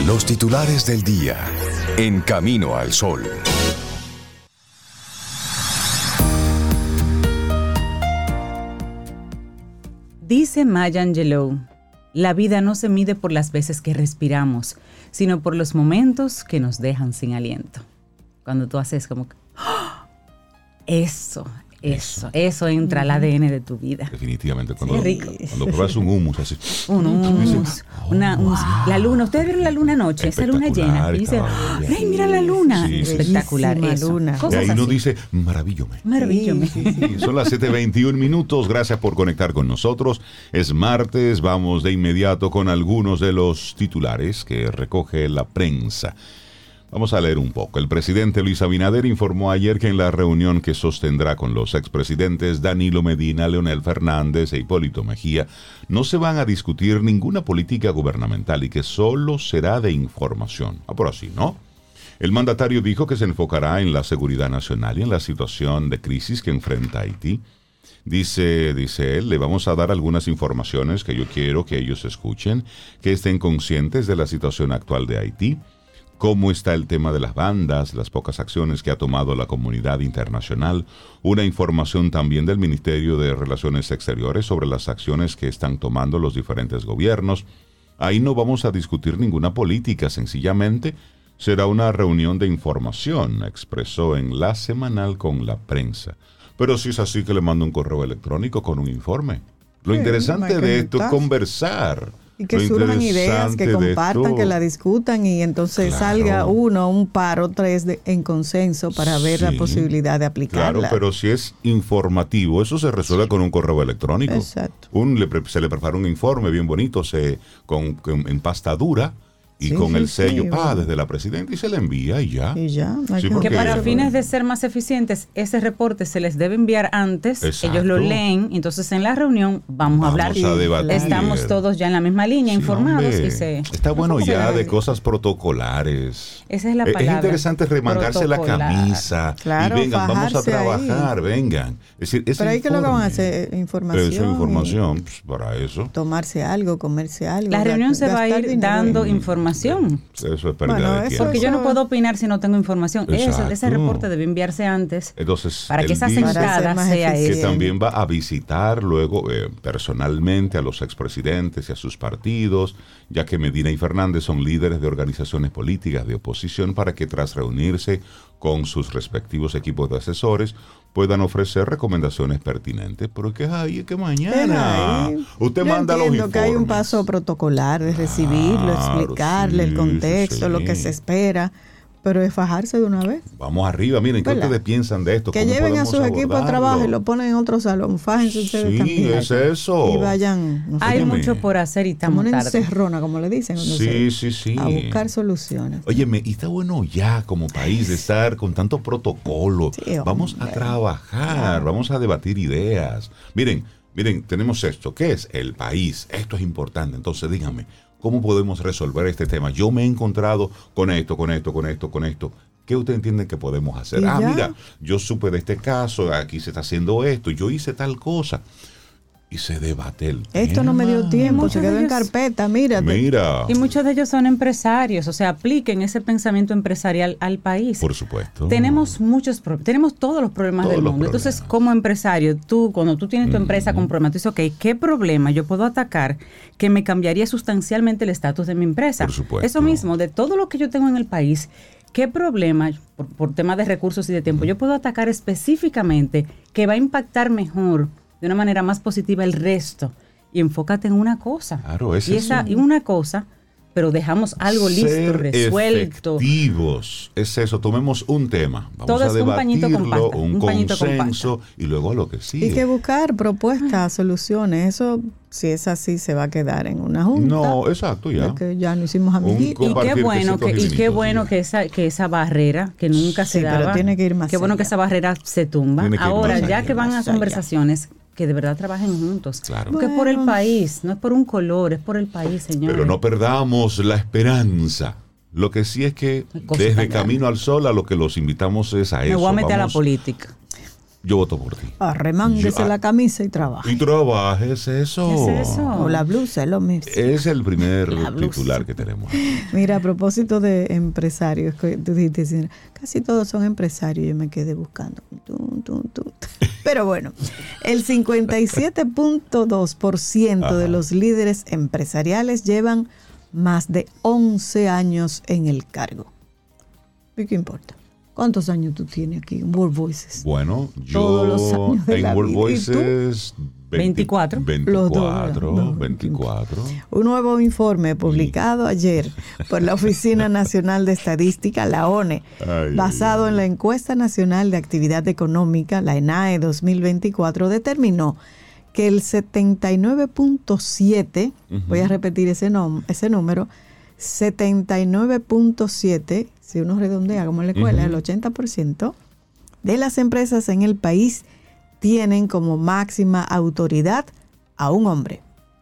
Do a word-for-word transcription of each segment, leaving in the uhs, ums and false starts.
Los titulares del día en Camino al Sol. Dice Maya Angelou, la vida no se mide por las veces que respiramos, sino por los momentos que nos dejan sin aliento. Cuando tú haces como que, ¡oh! eso, eso, eso entra al A D N de tu vida. Definitivamente. Cuando, sí, rico. Cuando pruebas un hummus así. Un hummus, oh, una, un, wow. La luna. ¿Ustedes vieron la luna anoche? Esa luna llena. Y dice, ¡ay, mira la luna! Sí, sí, espectacular. sí, eso. Luna. Y ahí uno dice, maravillome. Maravillome. Sí, sí, sí. Son las siete veintiún minutos. Gracias por conectar con nosotros. Es martes. Vamos de inmediato con algunos de los titulares que recoge la prensa. Vamos a leer un poco. El presidente Luis Abinader informó ayer que en la reunión que sostendrá con los expresidentes Danilo Medina, Leonel Fernández e Hipólito Mejía, no se van a discutir ninguna política gubernamental y que solo será de información. Ah, por así, ¿no? El mandatario dijo que se enfocará en la seguridad nacional y en la situación de crisis que enfrenta Haití. Dice, dice él, le vamos a dar algunas informaciones que yo quiero que ellos escuchen, que estén conscientes de la situación actual de Haití. Cómo está el tema de las bandas, las pocas acciones que ha tomado la comunidad internacional, una información también del Ministerio de Relaciones Exteriores sobre las acciones que están tomando los diferentes gobiernos. Ahí no vamos a discutir ninguna política, sencillamente será una reunión de información, expresó en La Semanal con la prensa. Pero si es así, que le mando un correo electrónico con un informe. Lo sí, interesante de esto es conversar. Y que surjan ideas, que compartan, que la discutan y entonces claro. salga uno, un par o tres de, en consenso para ver sí, la posibilidad de aplicarla. Claro, pero si es informativo, eso se resuelve sí. con un correo electrónico. Exacto. Un, le, se le prepara un informe bien bonito, se, con, con en pasta dura y sí, con sí, el sello sí, pa, bueno. desde la presidenta y se le envía y ya. Y ya. No sí, que para fines de ser más eficientes, ese reporte se les debe enviar antes, exacto. ellos lo leen, entonces en la reunión vamos, vamos a hablar. A debatir. Estamos todos ya en la misma línea, sí, informados. Y se, está bueno ya de cosas protocolares. Esa es la palabra. Es interesante remangarse la camisa. Claro, y vengan, vamos a trabajar, ahí. vengan. Es decir, pero ahí que lo que van a hacer, información. Eso, información, pues, para eso. Tomarse algo, comerse algo. La reunión se va a ir dando información. Eso es pérdida bueno, de eso, porque yo no puedo opinar si no tengo información. Eso, ese reporte debe enviarse antes. Entonces, para que esa sentada sea que eso. también va a visitar luego eh, personalmente a los expresidentes y a sus partidos, ya que Medina y Fernández son líderes de organizaciones políticas de oposición, para que tras reunirse con sus respectivos equipos de asesores puedan ofrecer recomendaciones pertinentes. Pero que hay que mañana ahí. usted Yo manda los informes. Que hay un paso protocolar de recibirlo, claro, explicarle sí, el contexto, sí. lo que se espera, pero es fajarse de una vez. Vamos arriba, miren, ¿qué ustedes piensan de esto? Que lleven a sus equipos de trabajo y lo ponen en otro salón, fájense ustedes sí, también. Sí, es eso. Y vayan. No sé, hay dígame. mucho por hacer y estamos como una tarde. encerrona, como le dicen. Sí, sí, sí. A buscar soluciones. Óyeme, y está bueno ya como país de estar con tanto protocolo. Sí, vamos a trabajar, sí. vamos a debatir ideas. Miren, miren, tenemos esto. ¿Qué es el país? Esto es importante. Entonces, díganme, ¿cómo podemos resolver este tema? Yo me he encontrado con esto, con esto, con esto, con esto. ¿Qué usted entiende que podemos hacer? Ah, ya? mira, yo supe de este caso, aquí se está haciendo esto, yo hice tal cosa. Y se debate el tema. Esto no me dio tiempo, se quedó en carpeta, mírate. Mira. Y muchos de ellos son empresarios, o sea, apliquen ese pensamiento empresarial al país. Por supuesto. Tenemos muchos problemas, tenemos todos los problemas todos del mundo. Problemas. Entonces, como empresario, tú, cuando tú tienes tu empresa mm-hmm. con problemas, tú dices, ok, ¿qué problema yo puedo atacar que me cambiaría sustancialmente el estatus de mi empresa? Por supuesto. Eso mismo, de todo lo que yo tengo en el país, ¿qué problema, por, por temas de recursos y de tiempo, yo puedo atacar específicamente que va a impactar mejor, de una manera más positiva, el resto? Y enfócate en una cosa. Claro, es y esa eso. Y una cosa, pero dejamos algo listo, Ser resuelto. Efectivos. Es eso, tomemos un tema. Vamos Todo a es un pañito con debatirlo, pasta, un, un pañito con consenso pasta. Y luego a lo que sigue. Y que buscar propuestas, soluciones. Eso, si es así, se va a quedar en una junta. No, exacto, ya. Que ya no hicimos amiguitos. Y qué bueno que, y qué bueno que esa, que esa barrera que nunca sí, se daba. Pero tiene que ir más Qué bueno allá. que esa barrera se tumba. Ahora, ya allá, que van a allá. conversaciones, que de verdad trabajen juntos. Claro. Porque bueno. es por el país, no es por un color, es por el país, señores. Pero no perdamos la esperanza. Lo que sí es que desde Camino al Sol a lo que los invitamos es a eso. Me voy a meter Vamos, a la política. yo voto por ti. Arremánguese Yo, la camisa y trabaje. Y trabaje, es eso. ¿Qué es eso? O la blusa, es lo mismo. Es el primer titular que tenemos. Mira, a propósito de empresarios, que tú dijiste, casi todos son empresarios, yo me quedé buscando. Tum, tum, tum. Pero bueno, el cincuenta y siete punto dos por ciento de los líderes empresariales llevan más de once años en el cargo. ¿Y qué importa? ¿Cuántos años tú tienes aquí en World Voices? Bueno, yo Todos los años de en la World vida. Voices veinticuatro. veinticuatro, No, veinticuatro. Un nuevo informe publicado ayer por la Oficina Nacional de Estadística, la O N E, Ay, basado ay, en la Encuesta Nacional de Actividad Económica, la ENAE dos mil veinticuatro, determinó que el setenta y nueve punto siete, uh-huh. voy a repetir ese, nom- ese número, setenta y nueve punto siete, si uno redondea como en la escuela, uh-huh. el ochenta por ciento de las empresas en el país tienen como máxima autoridad a un hombre,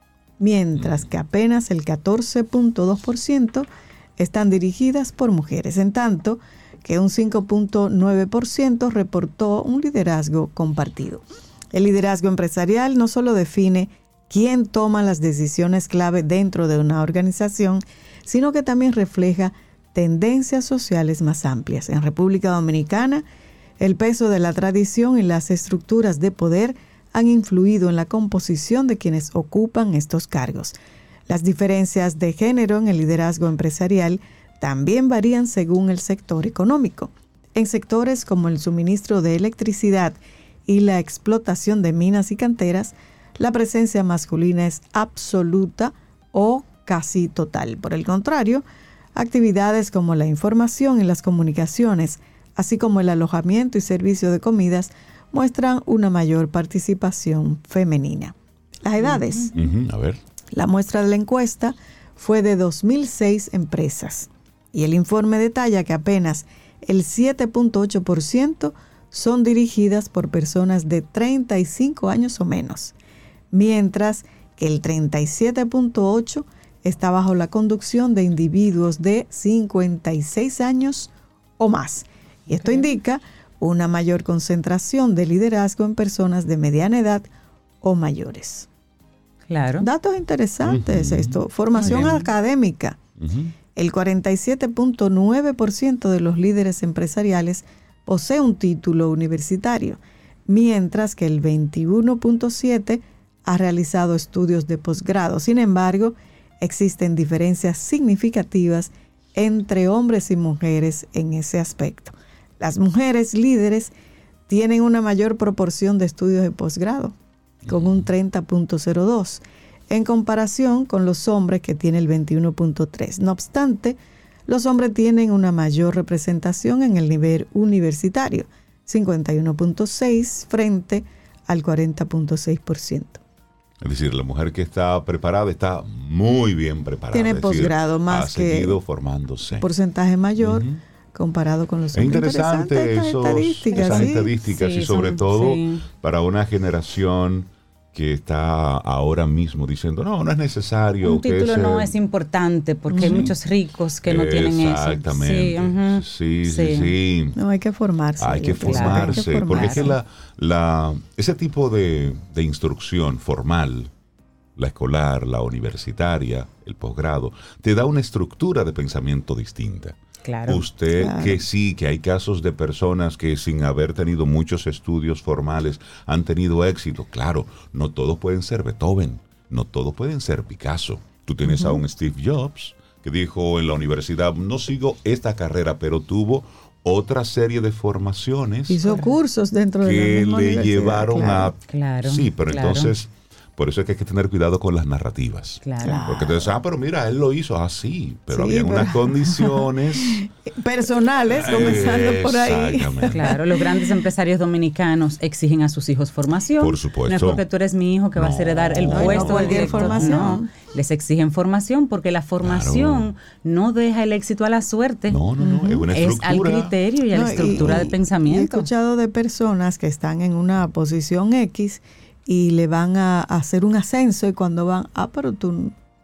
mientras que apenas el catorce punto dos por ciento están dirigidas por mujeres, en tanto que un cinco punto nueve por ciento reportó un liderazgo compartido. El liderazgo empresarial no solo define quién toma las decisiones clave dentro de una organización, sino que también refleja tendencias sociales más amplias. En República Dominicana, el peso de la tradición y las estructuras de poder han influido en la composición de quienes ocupan estos cargos. Las diferencias de género en el liderazgo empresarial también varían según el sector económico. En sectores como el suministro de electricidad y la explotación de minas y canteras, la presencia masculina es absoluta o casi total. Por el contrario, actividades como la información y las comunicaciones, así como el alojamiento y servicio de comidas, muestran una mayor participación femenina. Las edades. Uh-huh. A ver. La muestra de la encuesta fue de dos mil seis empresas y el informe detalla que apenas el siete punto ocho por ciento son dirigidas por personas de treinta y cinco años o menos, mientras que el treinta y siete punto ocho por ciento está bajo la conducción de individuos de cincuenta y seis años o más. Y esto indica una mayor concentración de liderazgo en personas de mediana edad o mayores. Claro. Datos interesantes, uh-huh. esto. Formación académica. Uh-huh. El cuarenta y siete punto nueve por ciento de los líderes empresariales posee un título universitario, mientras que el veintiuno punto siete por ciento ha realizado estudios de posgrado. Sin embargo, existen diferencias significativas entre hombres y mujeres en ese aspecto. Las mujeres líderes tienen una mayor proporción de estudios de posgrado, con un treinta punto cero dos, en comparación con los hombres que tienen el veintiuno punto tres. No obstante, los hombres tienen una mayor representación en el nivel universitario, cincuenta y uno punto seis frente al cuarenta punto seis por ciento. Es decir, la mujer que está preparada está muy bien preparada. Tiene posgrado más ha que seguido formándose. Porcentaje mayor uh-huh. comparado con los hombres. Es interesante, interesante esos, estadísticas, esas ¿sí? estadísticas sí, y sobre son, todo sí. para una generación que está ahora mismo diciendo, no, no es necesario. Un que título ese... no es importante porque uh-huh. hay muchos ricos que no tienen eso. Exactamente. Sí, uh-huh. sí, sí, sí, sí. No, hay que formarse. Hay que formarse, hay que formarse porque es que la, la, ese tipo de, de instrucción formal, la escolar, la universitaria, el posgrado, te da una estructura de pensamiento distinta. Claro, Usted claro. que sí, que hay casos de personas que sin haber tenido muchos estudios formales han tenido éxito. Claro, no todos pueden ser Beethoven, no todos pueden ser Picasso. Tú tienes uh-huh. a un Steve Jobs que dijo en la universidad, no sigo esta carrera, pero tuvo otra serie de formaciones. Hizo cursos dentro de la misma que le llevaron claro, a... Claro, sí, pero claro. entonces... Por eso es que hay que tener cuidado con las narrativas. Claro. Porque te dicen, ah, pero mira, él lo hizo así, pero sí, había pero... unas condiciones personales, comenzando por ahí. Claro, los grandes empresarios dominicanos exigen a sus hijos formación. Por supuesto. No es porque tú eres mi hijo que no, vas a heredar el puesto no, del director. formación. No, les exigen formación porque la formación claro. no deja el éxito a la suerte. No, no, no, uh-huh. es una estructura. Es al criterio y a no, la estructura y, de pensamiento. He escuchado de personas que están en una posición X y le van a hacer un ascenso y cuando van, ah, pero tú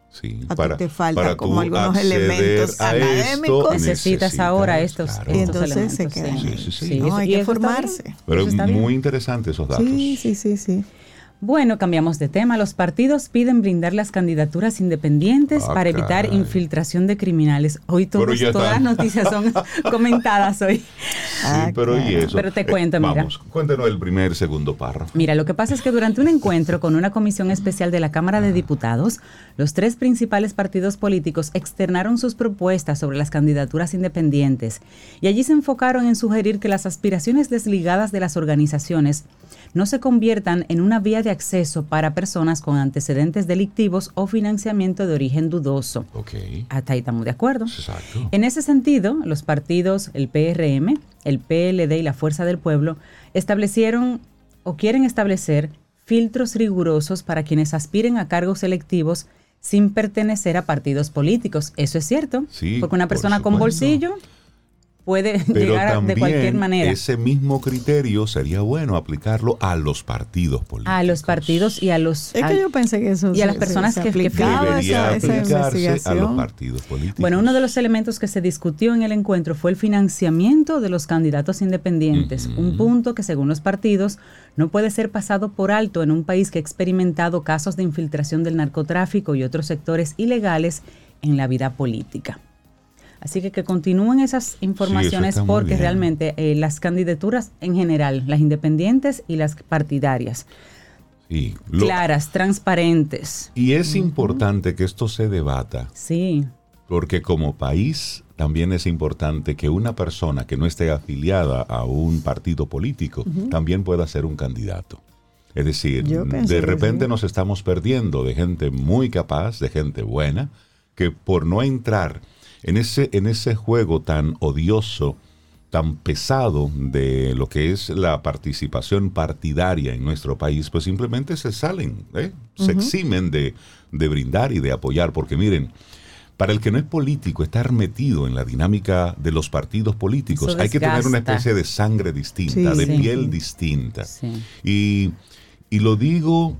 Sí, a para, ti te falta para como tú algunos acceder elementos a académicos. esto, Necesitas ahora estos, claro. Y estos entonces se elementos. quedan. Sí, sí, sí. Sí, No, eso- hay y que eso está formarse. bien. Pero Eso es está muy bien. interesante esos datos. Sí, sí, sí, sí. Bueno, cambiamos de tema. Los partidos piden blindar las candidaturas independientes Ah, para evitar caray. infiltración de criminales. Hoy todos- Pero ya todas las están. noticias son comentadas hoy. Sí, Ah, pero y claro. eso. Pero te cuento, mira. Vamos, cuéntenos el primer, segundo párrafo. Mira, lo que pasa es que durante un encuentro con una comisión especial de la Cámara de Diputados, los tres principales partidos políticos externaron sus propuestas sobre las candidaturas independientes y allí se enfocaron en sugerir que las aspiraciones desligadas de las organizaciones no se conviertan en una vía de acceso para personas con antecedentes delictivos o financiamiento de origen dudoso. Ok, Hasta ahí estamos de acuerdo. exacto. En ese sentido, los partidos, el P R M, el P L D y la Fuerza del Pueblo, establecieron o quieren establecer filtros rigurosos para quienes aspiren a cargos electivos sin pertenecer a partidos políticos. Eso es cierto, Sí, porque una por persona con supuesto. bolsillo puede Pero llegar también de cualquier manera. ese mismo criterio sería bueno aplicarlo a los partidos políticos. A los partidos y a los... Es a- que yo pensé que eso y a las se- personas se que- que aplicaba Debería esa, esa aplicarse a los investigación. partidos políticos. Bueno, uno de los elementos que se discutió en el encuentro fue el financiamiento de los candidatos independientes, Ujú. un punto que según los partidos no puede ser pasado por alto en un país que ha experimentado casos de infiltración del narcotráfico y otros sectores ilegales en la vida política. Así que que continúen esas informaciones está muy porque bien. realmente eh, las candidaturas en general, las independientes y las partidarias, Sí, lo- claras, transparentes. y es importante que esto se debata, Sí, porque como país también es importante que una persona que no esté afiliada a un partido político también pueda ser un candidato. Es decir, Yo pienso de que repente sí. nos estamos perdiendo de gente muy capaz, de gente buena, que por no entrar en ese, en ese juego tan odioso, tan pesado de lo que es la participación partidaria en nuestro país, pues simplemente se salen, ¿eh? se eximen de, de brindar y de apoyar, porque miren, para el que no es político, estar metido en la dinámica de los partidos políticos, Eso hay que tener una desgasta. especie de sangre distinta, Sí, de sí. piel distinta. sí. Y, y lo digo,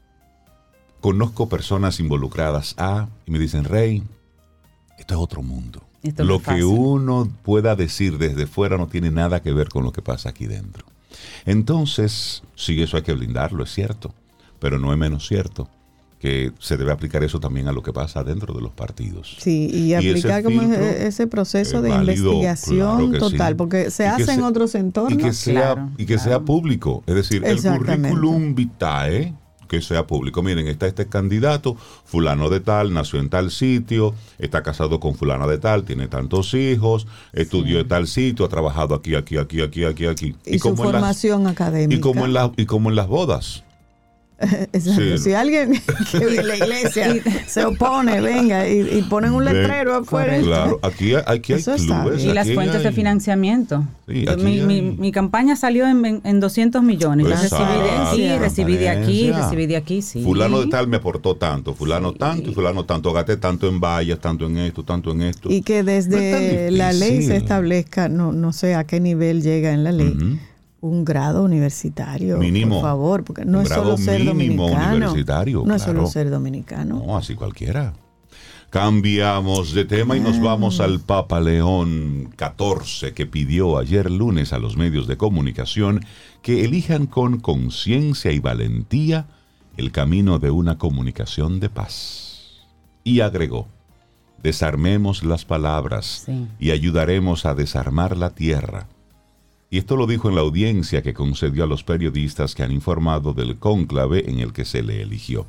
conozco personas involucradas a, y me dicen, Rey, esto es otro mundo. Esto no Lo es que fácil. uno pueda decir desde fuera no tiene nada que ver con lo que pasa aquí dentro. Entonces, sí, eso hay que blindarlo, es cierto, pero no es menos cierto que se debe aplicar eso también a lo que pasa dentro de los partidos. Sí, y, Y ese aplicar como filtro ese, ese proceso es de válido, investigación claro que total, sí. porque se Y que hace en se- otros Y entornos. que sea, Claro, y que claro. sea público, es decir, el Exactamente. currículum vitae, que sea público. Miren, está este candidato, fulano de tal, nació en tal sitio, está casado con fulana de tal, tiene tantos hijos, estudió en tal sitio, ha trabajado aquí, aquí, aquí, aquí, aquí, aquí. y su como en las- formación académica. y como en las y como en las bodas. Exacto. Sí. Si alguien que de la iglesia se opone, venga, y, y ponen un Ven, letrero afuera. Claro, aquí, hay- aquí hay Eso está clubes. Y las aquí fuentes de hay- financiamiento. Sí, Yo- aquí mi, mi- hay- mi campaña salió en, en- en doscientos millones. Yo Exacto. recibí de aquí, recibí de aquí, Transparencia. recibí de aquí, sí. Fulano de tal me aportó tanto, fulano Sí. tanto y fulano tanto. Gasté tanto en vallas, tanto en esto, tanto en esto. Y que No es desde tan la ley se difícil. establezca, no, no sé a qué nivel llega en la ley, Ujú. un grado universitario, Mínimo. por favor, porque no Un es grado solo ser mínimo dominicano. universitario, no es claro. solo ser dominicano. No, así cualquiera. Cambiamos de tema y nos Ah. vamos al Papa León catorce, que pidió ayer lunes a los medios de comunicación que elijan con conciencia y valentía el camino de una comunicación de paz. Y agregó, desarmemos las palabras Sí. y ayudaremos a desarmar la tierra. Y esto lo dijo en la audiencia que concedió a los periodistas que han informado del cónclave en el que se le eligió.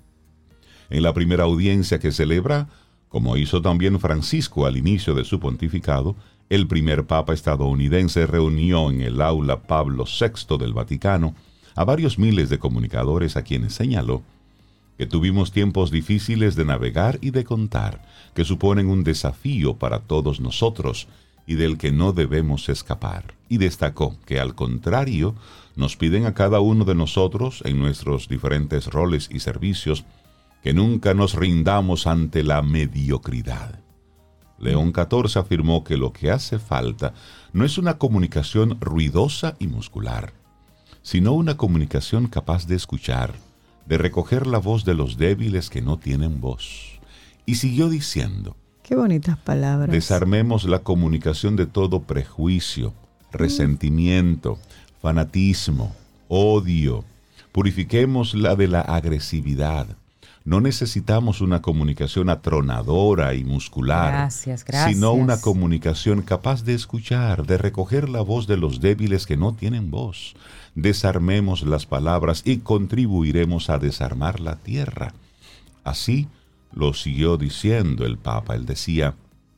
En la primera audiencia que celebra, como hizo también Francisco al inicio de su pontificado, el primer papa estadounidense reunió en el aula Pablo sexto del Vaticano a varios miles de comunicadores a quienes señaló que tuvimos tiempos difíciles de navegar y de contar, que suponen un desafío para todos nosotros y del que no debemos escapar. Y destacó que al contrario, nos piden a cada uno de nosotros, en nuestros diferentes roles y servicios, que nunca nos rindamos ante la mediocridad. León catorce afirmó que lo que hace falta no es una comunicación ruidosa y muscular, sino una comunicación capaz de escuchar, de recoger la voz de los débiles que no tienen voz, Y siguió diciendo, qué bonitas palabras. desarmemos la comunicación de todo prejuicio, resentimiento, fanatismo, odio. Purifiquémosla de la agresividad. No necesitamos una comunicación atronadora y muscular, Gracias, gracias. sino una comunicación capaz de escuchar, de recoger la voz de los débiles que no tienen voz. Desarmemos las palabras y contribuiremos a desarmar la tierra. Así lo siguió diciendo el Papa. Él decía,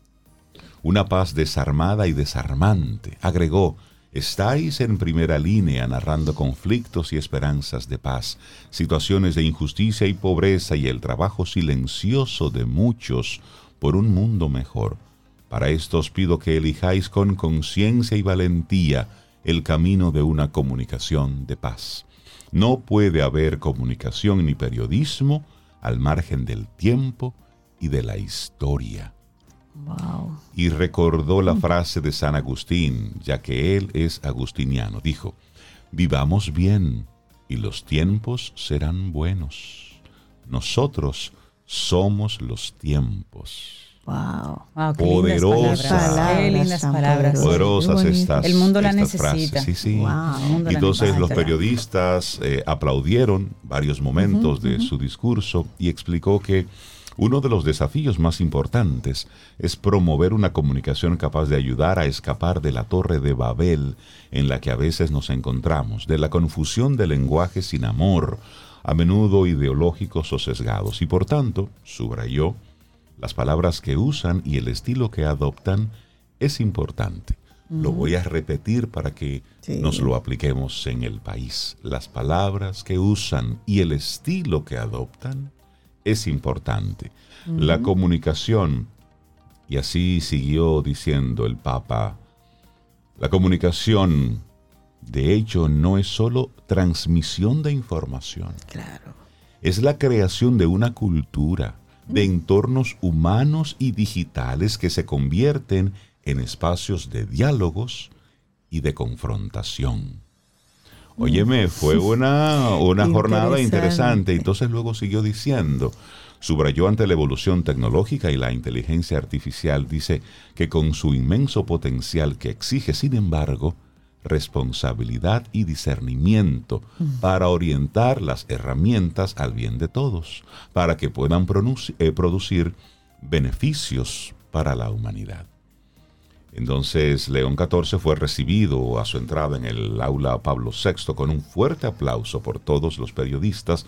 una paz desarmada y desarmante. Agregó, estáis en primera línea narrando conflictos y esperanzas de paz, situaciones de injusticia y pobreza y el trabajo silencioso de muchos por un mundo mejor. Para esto os pido que elijáis con conciencia y valentía el camino de una comunicación de paz. No puede haber comunicación ni periodismo al margen del tiempo y de la historia. Wow. Y recordó la frase de San Agustín, ya que él es agustiniano. Dijo, vivamos bien y los tiempos serán buenos. Nosotros somos los tiempos. Wow. Wow, qué Poderosas. lindas palabras. Qué lindas San palabras. Pedro. Poderosas Qué estas El mundo la estas necesita. frases. Sí, sí. Wow. El mundo la Entonces necesita. los periodistas eh, aplaudieron varios momentos de su discurso y explicó que uno de los desafíos más importantes es promover una comunicación capaz de ayudar a escapar de la torre de Babel en la que a veces nos encontramos, de la confusión de lenguajes sin amor, a menudo ideológicos o sesgados. Y por tanto, subrayó, las palabras que usan y el estilo que adoptan es importante. Uh-huh. Lo voy a repetir para que sí. nos lo apliquemos en el país. Las palabras que usan y el estilo que adoptan es importante. Uh-huh. La comunicación, y así siguió diciendo el Papa, la comunicación, de hecho, no es solo transmisión de información. Claro. Es la creación de una cultura, de entornos humanos y digitales que se convierten en espacios de diálogos y de confrontación. Óyeme, fue una, una jornada interesante. Entonces luego siguió diciendo, subrayó ante la evolución tecnológica y la inteligencia artificial, dice que con su inmenso potencial que exige, sin embargo, responsabilidad y discernimiento mm. para orientar las herramientas al bien de todos, para que puedan produc- eh, producir beneficios para la humanidad. Entonces León catorce fue recibido a su entrada en el aula Pablo sexto con un fuerte aplauso por todos los periodistas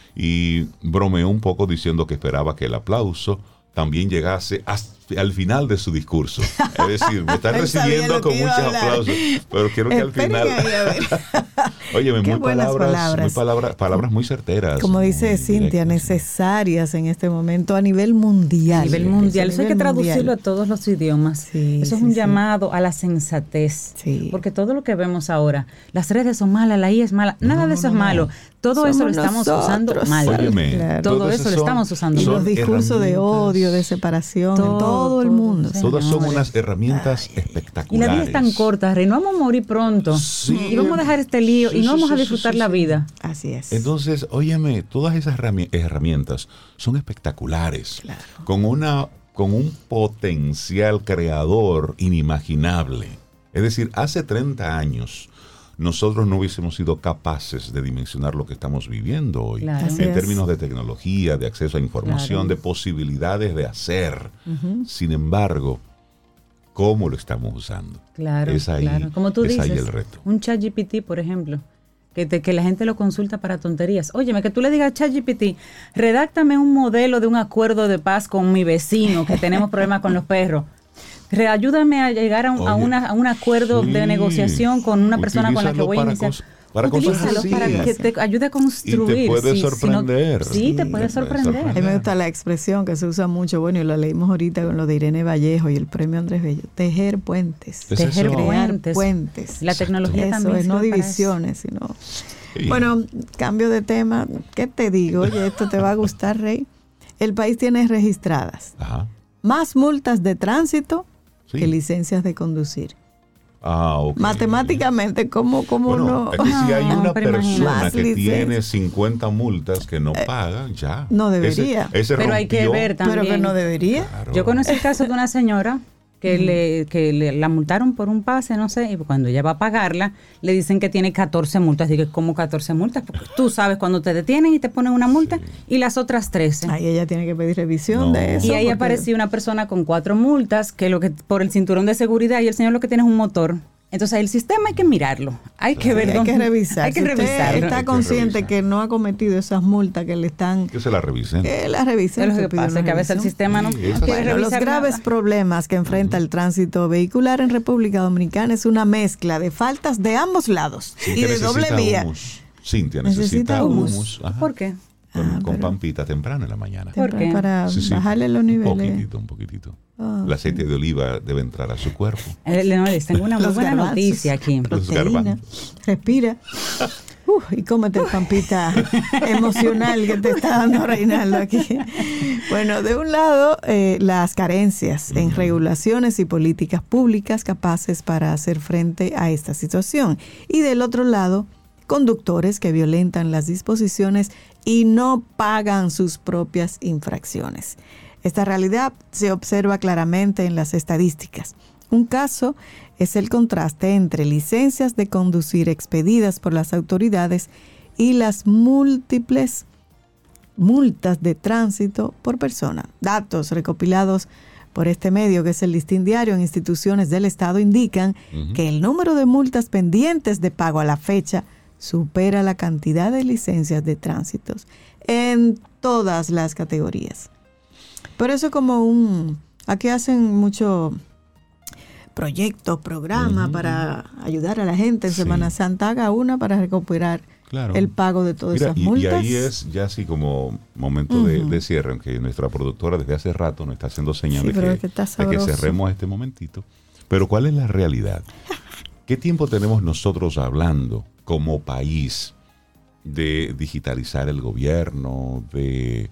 y bromeó un poco diciendo que esperaba que el aplauso también llegase hasta, al final de su discurso. Es decir, me están recibiendo con muchos aplausos, pero quiero que al final... Óyeme, muy palabras, palabras. Muy palabras, palabras muy certeras. Como dice Cintia, necesarias en este momento a nivel mundial. A nivel sí, mundial, eso hay que mundial. traducirlo a todos los idiomas. Sí, eso es sí, un sí. llamado a la sensatez. Sí. Porque todo lo que vemos ahora, las redes son malas, la I A es mala, nada no, de eso no, es no. malo. Todo Somos eso lo estamos nosotros. usando mal. Óyeme, Claro. Todo eso son, lo estamos usando Y mal. los discursos de odio, de separación, todo, en todo el mundo. todo. Todas son Señores. unas herramientas Y espectaculares. la vida es tan corta, Rey, no vamos a morir pronto. Sí. Y vamos a dejar este lío Sí, y no sí, vamos a sí, disfrutar sí, la sí. vida. Así es. Entonces, óyeme, todas esas herramientas son espectaculares, Claro. con una con un potencial creador inimaginable. Es decir, hace treinta años nosotros no hubiésemos sido capaces de dimensionar lo que estamos viviendo hoy, Claro. Así en es. términos de tecnología, de acceso a información, Claro. de posibilidades de hacer. Ujú. Sin embargo, ¿cómo lo estamos usando? Claro, Es ahí, claro. Como tú es dices, ahí el reto. un ChatGPT, por ejemplo, que, te- que la gente lo consulta para tonterías. Óyeme, que tú le digas a ChatGPT, redáctame un modelo de un acuerdo de paz con mi vecino, que tenemos problemas con los perros. Re- ayúdame a llegar a un, a Oye, una- a un acuerdo sí. de negociación con una persona con la que Utilízalo voy a para iniciar. cos- para cosas Utilízalo así. para que te ayude a construir. Y te puede sí, si no- sorprender. sí, te Sí, puede te puede sorprender. A mí me gusta la expresión que se usa mucho, bueno, y lo leímos ahorita con lo de Irene Vallejo y el premio Andrés Bello, tejer puentes, Es Tejer eso. crear puentes. puentes. La tecnología Eso también es, no sirve para eso. divisiones, sino... Sí. Bueno, cambio de tema, ¿qué te digo? Oye, esto te va a gustar, Rey. El país tiene registradas Ajá. más multas de tránsito Sí. que licencias de conducir. Ah, ok. Matemáticamente, ¿cómo, cómo Bueno, no? es que si hay No, una pero persona imagínate. que Más tiene licencia. cincuenta multas que no paga, ya. no debería. Ese, ese Pero hay que rompió. ver también. Pero que no debería. Claro. Yo conocí el caso de una señora que, le, que le, la multaron por un pase, no sé, y cuando ella va a pagarla, le dicen que tiene catorce multas. Digo, ¿cómo catorce multas? Porque tú sabes cuando te detienen y te ponen una multa y las otras trece. Ahí ella tiene que pedir revisión No. de eso. Y ahí porque- apareció una persona con cuatro multas, que lo que por el cinturón de seguridad, y el señor lo que tiene es un motor. Entonces el sistema hay que mirarlo, hay que Sí, ver hay dónde- que revisar. hay que Si usted revisarlo. está Hay que consciente revisar. que no ha cometido esas multas que le están... Que se la revisen. Que la revisen. Es lo se que pide pasa, una que a veces el revisión. sistema no Sí, no es quiere Bueno, los revisar graves nada. problemas que enfrenta el tránsito vehicular en República Dominicana es una mezcla de faltas de ambos lados y Cintia de doble necesita vía. humus. Cintia Necesita necesita humus. humus. Ajá. ¿Por qué? Con, Ah, con pero- pampita temprano en la mañana. ¿Por qué? Para Sí, sí. bajarle los Un niveles. poquitito, un poquitito. Ah, El aceite de oliva debe entrar a su cuerpo. Eh, no, les tengo una muy Los buena garbanzos, noticia aquí. Los proteína, garbanzos. respira. Uh, y cómete el pampita emocional que te está dando Reinaldo aquí. Bueno, de un lado, eh, las carencias en regulaciones y políticas públicas capaces para hacer frente a esta situación. Y del otro lado, conductores que violentan las disposiciones y no pagan sus propias infracciones. Esta realidad se observa claramente en las estadísticas. Un caso es el contraste entre licencias de conducir expedidas por las autoridades y las múltiples multas de tránsito por persona. Datos recopilados por este medio, que es el Listín Diario, en instituciones del Estado, indican Ujú. que el número de multas pendientes de pago a la fecha supera la cantidad de licencias de tránsitos en todas las categorías. Por eso como un... Aquí hacen mucho proyectos, programas Ujú. para ayudar a la gente en Sí. Semana Santa. Haga una para recuperar Claro. el pago de todas Mira, esas y, y multas. ahí es ya así como momento de, Ujú. de cierre, aunque nuestra productora desde hace rato nos está haciendo señal Sí, de, pero que, es que está de que sabroso. cerremos este momentito. Pero ¿cuál es la realidad? ¿Qué tiempo tenemos nosotros hablando como país de digitalizar el gobierno, de,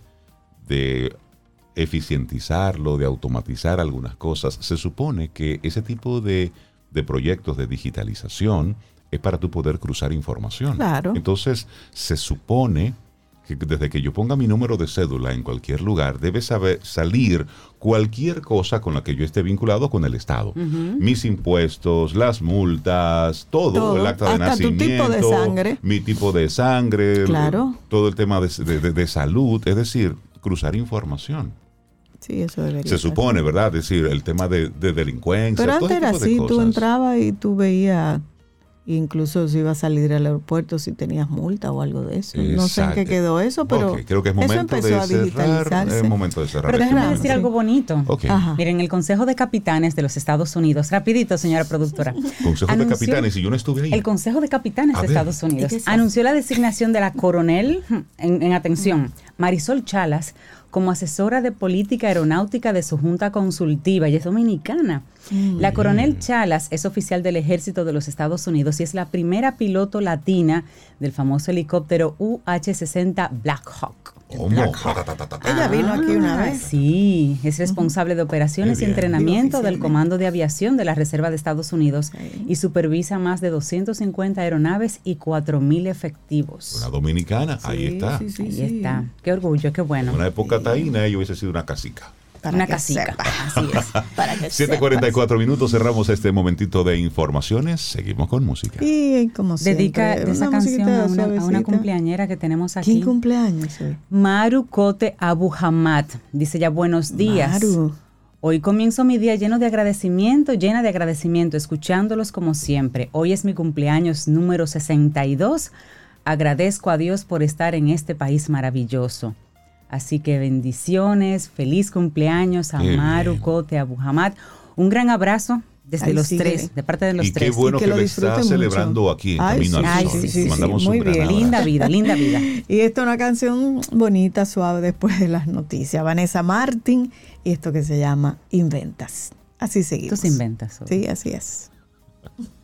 de eficientizarlo, de automatizar algunas cosas? Se supone que ese tipo de, de proyectos de digitalización es para tú poder cruzar información. Claro. Entonces, se supone que desde que yo ponga mi número de cédula en cualquier lugar, debe saber salir cualquier cosa con la que yo esté vinculado con el Estado. Mis impuestos, las multas, todo, Todo, el acta de hasta tu nacimiento, tipo de sangre. mi tipo de sangre, Claro. todo el tema de, de- de- de salud, es decir, cruzar información. Sí, eso debería Se estar. supone, ¿verdad? Es decir, el tema de, de delincuencia, Pero todo antes ese era tipo de así, tú cosas. entrabas y tú veías, incluso si ibas a salir al aeropuerto, si tenías multa o algo de eso. No sé en qué Exacto. quedó eso, pero Ok, creo que es eso momento empezó de a cerrar. digitalizarse. Es momento de cerrar. Pero este déjame momento. decir algo bonito. Ok. Ajá. Miren, el Consejo de Capitanes de los Estados Unidos, rapidito, señora productora. Consejo de anunció- Capitanes, y yo no estuve ahí. El Consejo de Capitanes A de ver. Estados Unidos ¿Y qué es eso? anunció la designación de la coronel, en, en atención, Marisol Chalas, como asesora de política aeronáutica de su junta consultiva, y es dominicana. La coronel Chalas es oficial del Ejército de los Estados Unidos y es la primera piloto latina del famoso helicóptero U H sesenta Black Hawk. ¿Cómo? Ta, ta, ta, ta, ta. Ella vino aquí una Ah, vez. Sí, es responsable de operaciones Qué y bien. entrenamiento del Oficialmente. Comando de Aviación de la Reserva de Estados Unidos Sí. y supervisa más de doscientas cincuenta aeronaves y cuatro mil efectivos. Una dominicana, ahí Sí, está. sí, sí, Ahí sí. está. Qué orgullo, qué bueno. En una época taína, ella hubiese sido una casica. Para Una que casica. sepa. Así es. Para que siete cuarenta y sepas. cuatro minutos, cerramos este momentito de informaciones. Seguimos con música. Y como Dedica siempre, esa una canción a musiquita una, a una suavecita. cumpleañera que tenemos aquí. ¿Quién cumpleaños hoy? Maru Cote Abu Hamad. Dice ya buenos días. Maru. Hoy comienzo mi día lleno de agradecimiento, llena de agradecimiento, escuchándolos como siempre. Hoy es mi cumpleaños número sesenta y dos. Agradezco a Dios por estar en este país maravilloso. Así que bendiciones, feliz cumpleaños a Qué Maru bien. Cote Abu Hamad. Un gran abrazo desde Ay, los sí, tres, que- de parte de los Y qué tres. bueno Y que que, lo lo está disfrute mucho. celebrando aquí en Ay, Camino sí, al Ay, Sol. sí, sí, Le sí, mandamos muy un gran bien. abrazo. Linda vida, linda vida. Y esta es una canción bonita, suave, después de las noticias. Vanessa Martín y esto que se llama Inventas. Así seguimos. Tú se inventas. Sol. Sí, así es.